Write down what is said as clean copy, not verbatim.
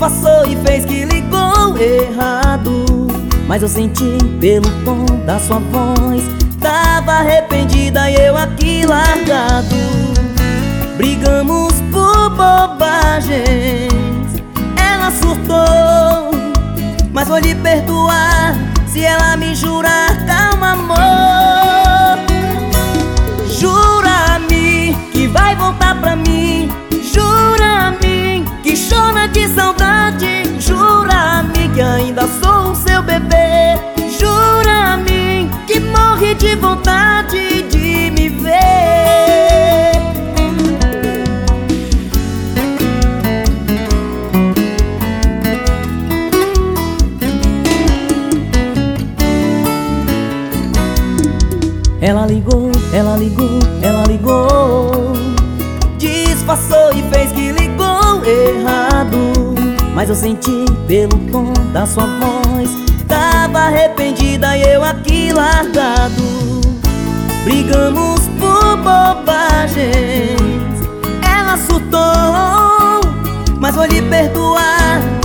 Disfarçou e fez que ligou errado, mas eu senti pelo tom da sua voz. Tava arrependida e eu aqui largado. Brigamos por bobagens, ela surtou, mas vou lhe perdoar se ela me jurar. Calma, amor, jura-me que vai voltar pra mim. Jura-me que chora de saudade. Jura-me que ainda sou o seu bebê. Jura-me que morre de vontade de me ver. Ela ligou, ela ligou, ela ligou. Disfarçou e fez que ligou errado, mas eu senti pelo tom da sua voz. Tava arrependida e eu aqui largado. Brigamos por bobagens, ela surtou, mas vou lhe perdoar